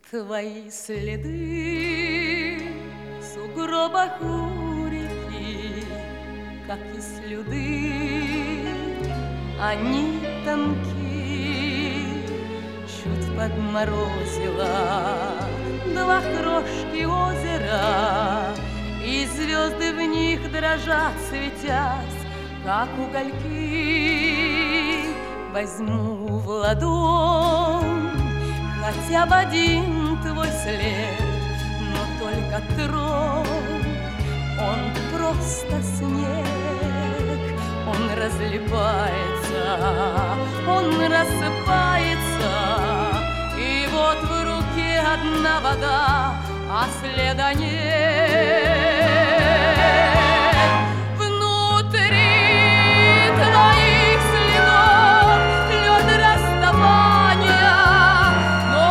Твои следы в сугробах у реки, как и слюды, они тонки. Чуть подморозило два крошки озера, и звезды в них дрожат, светясь, как угольки. Возьму в ладонь хотя бы один твой след, но только тронь, он просто снег. Он разлипается, он рассыпается, и вот в руке одна вода, а следа нет. Внутри твоих следов лед расставания, но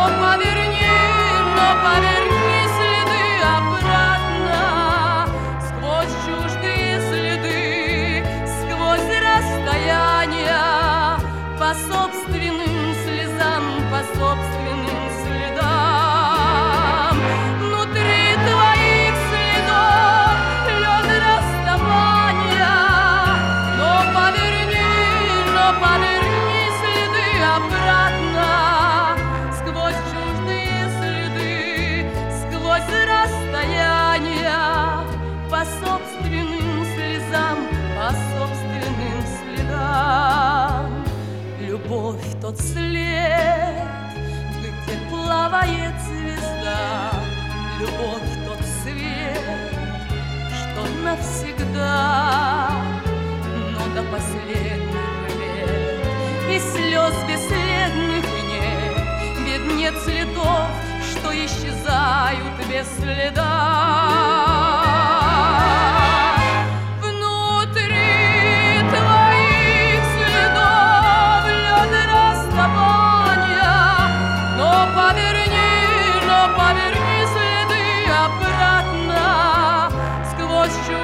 поверни следы обратно. Сквозь чуждые следы, сквозь расстояния, по собственным слезам, по собственным следам. Внутри твоих следов лед расставания, но поверни следы обратно. Сквозь чуждые следы, сквозь расстояния, по собственным слезам, по собственным следам. Любовь — тот след, где плавает звезда. Любовь — тот свет, что навсегда. Но до последних лет и слез бесследных нет, ведь нет следов, что исчезают без следа. Поверни следы обратно. Сквозь